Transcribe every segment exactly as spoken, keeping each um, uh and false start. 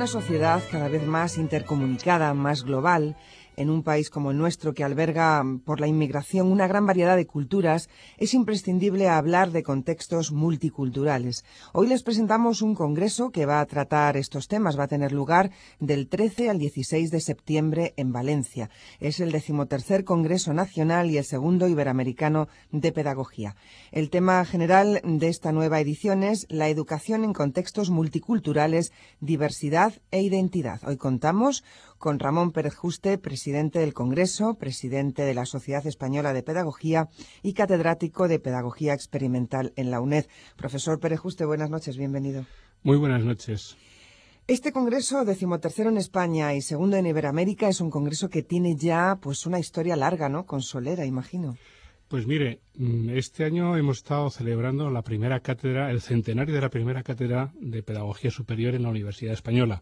una sociedad cada vez más intercomunicada, más global, en un país como el nuestro que alberga por la inmigración una gran variedad de culturas, es imprescindible hablar de contextos multiculturales. Hoy les presentamos un congreso que va a tratar estos temas. Va a tener lugar del trece al dieciséis de septiembre en Valencia. Es el decimotercer Congreso Nacional y el segundo Iberoamericano de Pedagogía. El tema general de esta nueva edición es la educación en contextos multiculturales, diversidad e identidad. Hoy contamos con Ramón Pérez Juste, presidente del Congreso, presidente de la Sociedad Española de Pedagogía y catedrático de Pedagogía Experimental en la UNED. Profesor Pérez Juste, buenas noches, bienvenido. Muy buenas noches. Este congreso, decimotercero en España y segundo en Iberoamérica, es un congreso que tiene ya pues una historia larga, ¿no? Consolera, imagino. Pues mire, este año hemos estado celebrando la primera cátedra, el centenario de la primera cátedra de Pedagogía Superior en la Universidad Española,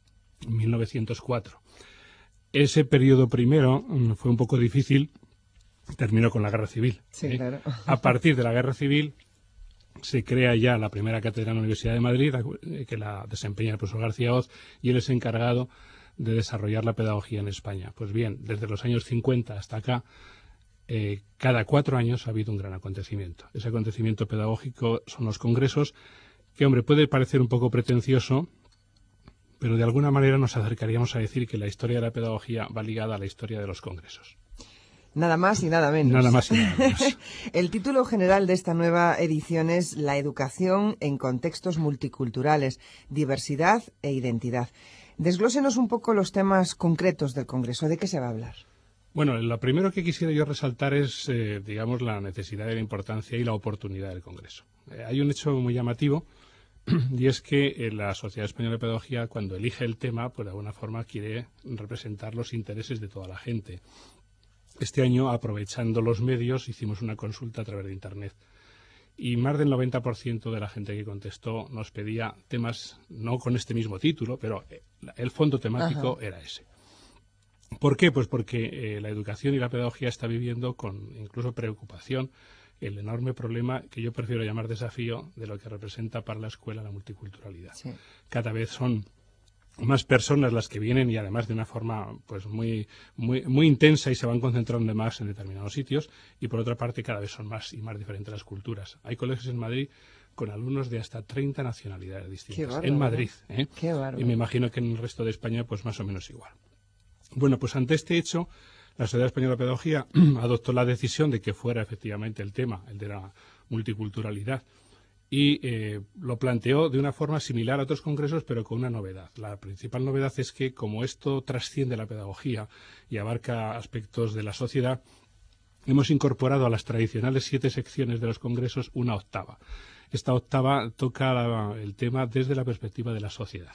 en mil novecientos cuatro. Ese periodo primero fue un poco difícil, terminó con la Guerra Civil. Sí, ¿eh? claro. A partir de la Guerra Civil se crea ya la primera cátedra en la Universidad de Madrid, que la desempeña el profesor García Hoz, y él es encargado de desarrollar la pedagogía en España. Pues bien, desde los años cincuenta hasta acá, eh, cada cuatro años ha habido un gran acontecimiento. Ese acontecimiento pedagógico son los congresos, que, hombre, puede parecer un poco pretencioso, pero de alguna manera nos acercaríamos a decir que la historia de la pedagogía va ligada a la historia de los congresos. Nada más y nada menos. Nada más y nada menos. El título general de esta nueva edición es La educación en contextos multiculturales, diversidad e identidad. Desglósenos un poco los temas concretos del Congreso. ¿De qué se va a hablar? Bueno, lo primero que quisiera yo resaltar es, eh, digamos, la necesidad y la importancia y la oportunidad del Congreso. Eh, hay un hecho muy llamativo, y es que eh, la Sociedad Española de Pedagogía, cuando elige el tema, pues de alguna forma quiere representar los intereses de toda la gente. Este año, aprovechando los medios, hicimos una consulta a través de Internet. Y más del noventa por ciento de la gente que contestó nos pedía temas, no con este mismo título, pero el fondo temático Ajá. era ese. ¿Por qué? Pues porque eh, la educación y la pedagogía está viviendo con incluso preocupación el enorme problema que yo prefiero llamar desafío de lo que representa para la escuela la multiculturalidad. Sí. Cada vez son más personas las que vienen y además de una forma pues muy, muy, muy intensa y se van concentrando más en determinados sitios, y por otra parte cada vez son más y más diferentes las culturas. Hay colegios en Madrid con alumnos de hasta treinta nacionalidades distintas. En Madrid. ¿eh? Qué bárbaro. Y me imagino que en el resto de España pues más o menos igual. Bueno, pues ante este hecho, la Sociedad Española de Pedagogía adoptó la decisión de que fuera efectivamente el tema, el de la multiculturalidad, y eh, lo planteó de una forma similar a otros congresos, pero con una novedad. La principal novedad es que, como esto trasciende la pedagogía y abarca aspectos de la sociedad, hemos incorporado a las tradicionales siete secciones de los congresos una octava. Esta octava toca la, el tema desde la perspectiva de la sociedad.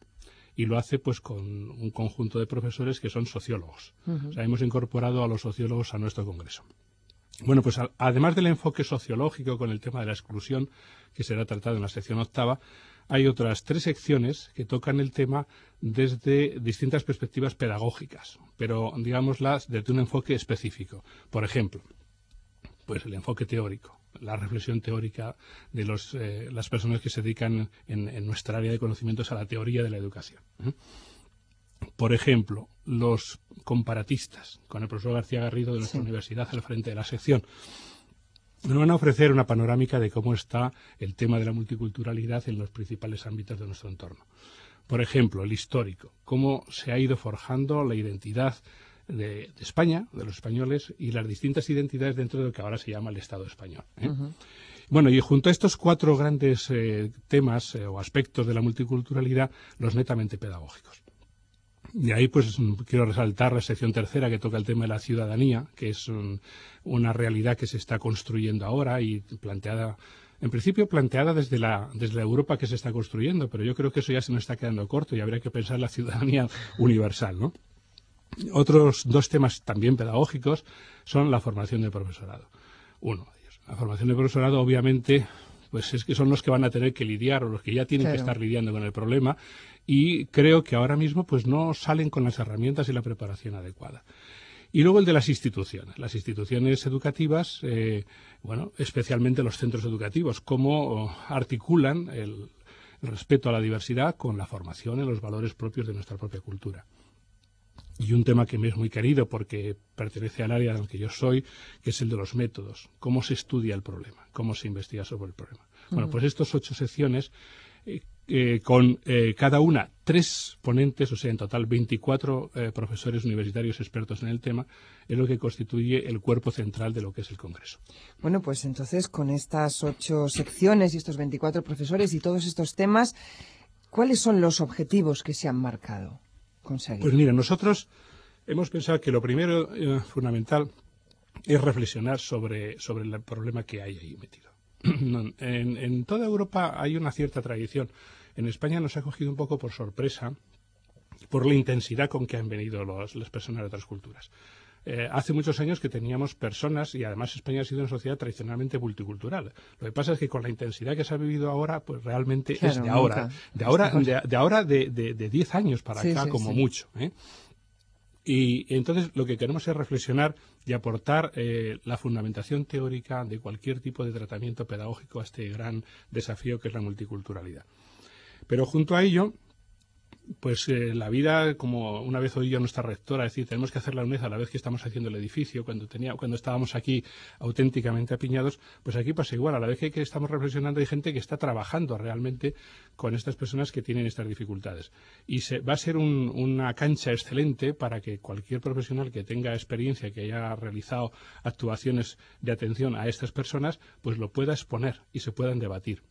Y lo hace pues con un conjunto de profesores que son sociólogos. Uh-huh. O sea, hemos incorporado a los sociólogos a nuestro congreso. Bueno, pues a, además del enfoque sociológico con el tema de la exclusión, que será tratado en la sección octava, hay otras tres secciones que tocan el tema desde distintas perspectivas pedagógicas, pero digámoslas desde un enfoque específico. Por ejemplo, pues el enfoque teórico, la reflexión teórica de los, eh, las personas que se dedican en, en nuestra área de conocimientos a la teoría de la educación. ¿eh? Por ejemplo, los comparatistas, con el profesor García Garrido de nuestra sí. universidad al frente de la sección, nos van a ofrecer una panorámica de cómo está el tema de la multiculturalidad en los principales ámbitos de nuestro entorno. Por ejemplo, el histórico, cómo se ha ido forjando la identidad De, de España, de los españoles, y las distintas identidades dentro de lo que ahora se llama el Estado español. ¿eh? Uh-huh. Bueno, y junto a estos cuatro grandes eh, temas eh, o aspectos de la multiculturalidad, los netamente pedagógicos. Y ahí pues quiero resaltar la sección tercera, que toca el tema de la ciudadanía, que es un, una realidad que se está construyendo ahora y planteada, en principio planteada desde la, desde la Europa que se está construyendo, pero yo creo que eso ya se nos está quedando corto y habría que pensar la ciudadanía universal, ¿no? Otros dos temas también pedagógicos son la formación del profesorado. Uno de ellos. La formación del profesorado, obviamente, pues es que son los que van a tener que lidiar o los que ya tienen claro. que estar lidiando con el problema, y creo que ahora mismo pues no salen con las herramientas y la preparación adecuada. Y luego el de las instituciones. Las instituciones educativas, eh, bueno, especialmente los centros educativos, cómo articulan el el respeto a la diversidad con la formación en los valores propios de nuestra propia cultura. Y un tema que me es muy querido porque pertenece al área en el que yo soy, que es el de los métodos. ¿Cómo se estudia el problema? ¿Cómo se investiga sobre el problema? Uh-huh. Bueno, pues estos ocho secciones, eh, eh, con eh, cada una tres ponentes, o sea, en total veinticuatro eh, profesores universitarios expertos en el tema, es lo que constituye el cuerpo central de lo que es el Congreso. Bueno, pues entonces, con estas ocho secciones y estos veinticuatro profesores y todos estos temas, ¿cuáles son los objetivos que se han marcado? Conseguir. Pues mira, nosotros hemos pensado que lo primero eh, fundamental es reflexionar sobre, sobre el problema que hay ahí metido. en, en toda Europa hay una cierta tradición. En España nos ha cogido un poco por sorpresa por la intensidad con que han venido los, las personas de otras culturas. Eh, hace muchos años que teníamos personas, y además España ha sido una sociedad tradicionalmente multicultural. Lo que pasa es que con la intensidad que se ha vivido ahora, pues realmente claro, es de ahora, de ahora, de, de ahora de, de, de diez años para sí, acá, sí, como sí. mucho. ¿eh? Y entonces lo que queremos es reflexionar y aportar eh, la fundamentación teórica de cualquier tipo de tratamiento pedagógico a este gran desafío que es la multiculturalidad. Pero junto a ello, pues eh, la vida, como una vez oí yo a nuestra rectora decir, tenemos que hacer la UNED a la vez que estamos haciendo el edificio, cuando tenía, cuando estábamos aquí auténticamente apiñados, pues aquí pasa igual, a la vez que, que estamos reflexionando hay gente que está trabajando realmente con estas personas que tienen estas dificultades. Y se, va a ser un, una cancha excelente para que cualquier profesional que tenga experiencia, que haya realizado actuaciones de atención a estas personas, pues lo pueda exponer y se puedan debatir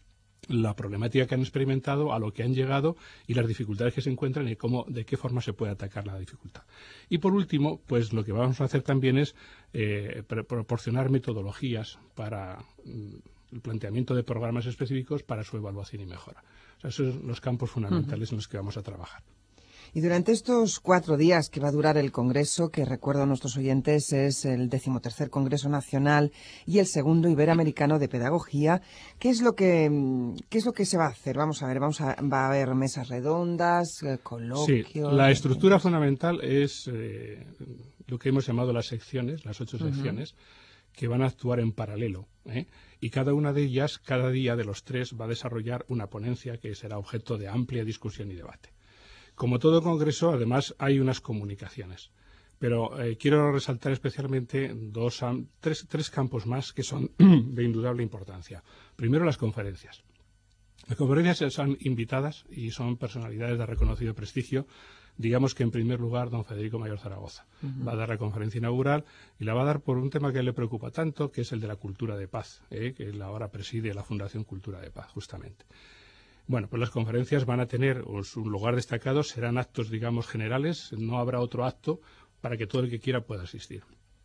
la problemática que han experimentado, a lo que han llegado y las dificultades que se encuentran y cómo, de qué forma se puede atacar la dificultad. Y por último, pues lo que vamos a hacer también es eh, proporcionar metodologías para mm, el planteamiento de programas específicos para su evaluación y mejora. O sea, esos son los campos fundamentales uh-huh. en los que vamos a trabajar. Y durante estos cuatro días que va a durar el Congreso, que recuerdo a nuestros oyentes es el decimotercer Congreso Nacional y el segundo Iberoamericano de Pedagogía, ¿qué es lo que qué es lo que se va a hacer? Vamos a ver, vamos a, va a haber mesas redondas, eh, coloquios. Sí, la estructura fundamental es eh, lo que hemos llamado las secciones, las ocho secciones, uh-huh. que van a actuar en paralelo, ¿eh? Y cada una de ellas, cada día de los tres, va a desarrollar una ponencia que será objeto de amplia discusión y debate. Como todo congreso, además, hay unas comunicaciones. Pero eh, quiero resaltar especialmente dos, tres, tres campos más que son de indudable importancia. Primero, las conferencias. Las conferencias son invitadas y son personalidades de reconocido prestigio. Digamos que, en primer lugar, don Federico Mayor Zaragoza. Uh-huh. Va a dar la conferencia inaugural y la va a dar por un tema que a él le preocupa tanto, que es el de la cultura de paz, ¿eh? que él ahora preside la Fundación Cultura de Paz, justamente. Bueno, pues las conferencias van a tener pues, un lugar destacado, serán actos, digamos, generales, no habrá otro acto para que todo el que quiera pueda asistir.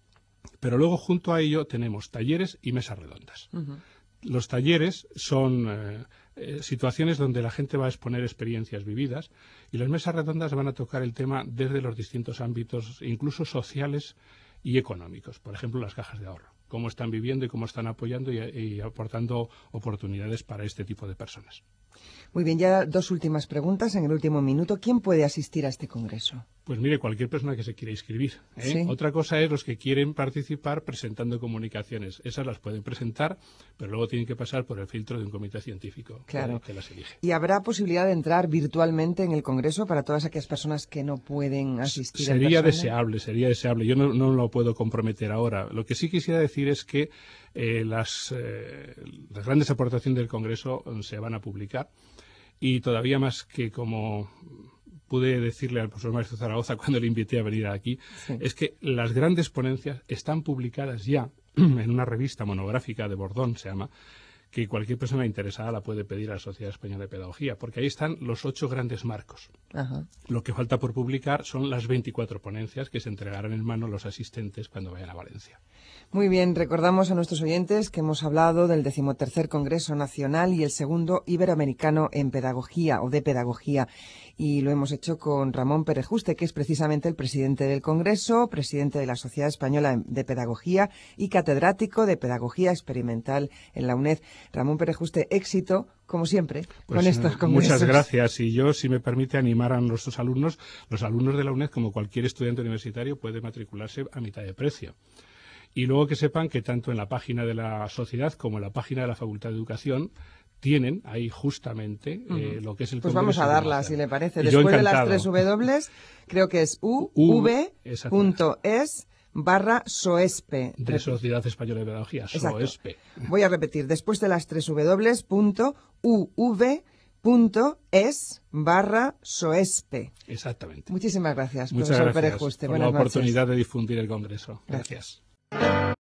Pero luego, junto a ello, tenemos talleres y mesas redondas. Uh-huh. Los talleres son eh, eh, situaciones donde la gente va a exponer experiencias vividas y las mesas redondas van a tocar el tema desde los distintos ámbitos, incluso sociales y económicos. Por ejemplo, las cajas de ahorro. Cómo están viviendo y cómo están apoyando y, y aportando oportunidades para este tipo de personas. Muy bien, ya dos últimas preguntas en el último minuto. ¿Quién puede asistir a este congreso? Pues mire, cualquier persona que se quiera inscribir. ¿eh? ¿Sí? Otra cosa es los que quieren participar presentando comunicaciones. Esas las pueden presentar, pero luego tienen que pasar por el filtro de un comité científico claro. que, que las elige. ¿Y habrá posibilidad de entrar virtualmente en el congreso para todas aquellas personas que no pueden asistir? Sería deseable, sería deseable. Yo no, no lo puedo comprometer ahora. Lo que sí quisiera decir es que eh, las, eh, las grandes aportaciones del congreso se van a publicar. Y todavía más que como pude decirle al profesor Maestro Zaragoza cuando le invité a venir aquí, sí. es que las grandes ponencias están publicadas ya en una revista monográfica de Bordón, se llama, que cualquier persona interesada la puede pedir a la Sociedad Española de Pedagogía, porque ahí están los ocho grandes marcos. Ajá. Lo que falta por publicar son las veinticuatro ponencias que se entregarán en mano a los asistentes cuando vayan a Valencia. Muy bien, recordamos a nuestros oyentes que hemos hablado del decimotercer Congreso Nacional y el segundo Iberoamericano en Pedagogía o de Pedagogía. Y lo hemos hecho con Ramón Perejuste, que es precisamente el presidente del Congreso, presidente de la Sociedad Española de Pedagogía y catedrático de Pedagogía Experimental en la UNED. Ramón Perejuste, éxito, como siempre, pues, con estos congresos. Muchas gracias. Y yo, si me permite, animar a nuestros alumnos. Los alumnos de la UNED, como cualquier estudiante universitario, puede matricularse a mitad de precio. Y luego que sepan que tanto en la página de la sociedad como en la página de la Facultad de Educación tienen ahí justamente uh-huh. eh, lo que es el Pues Congreso. Vamos a darla, si le parece. Y Después de las tres W, creo que es uv punto es barra SOESPE. De Sociedad Española de Pedagogía, SOESPE. Voy a repetir. Después de las tres W, punto uv punto es barra SOESPE. Exactamente. Muchísimas gracias, Muchas profesor gracias Perejuste. por Buenas la oportunidad noches. de difundir el Congreso. Gracias. gracias.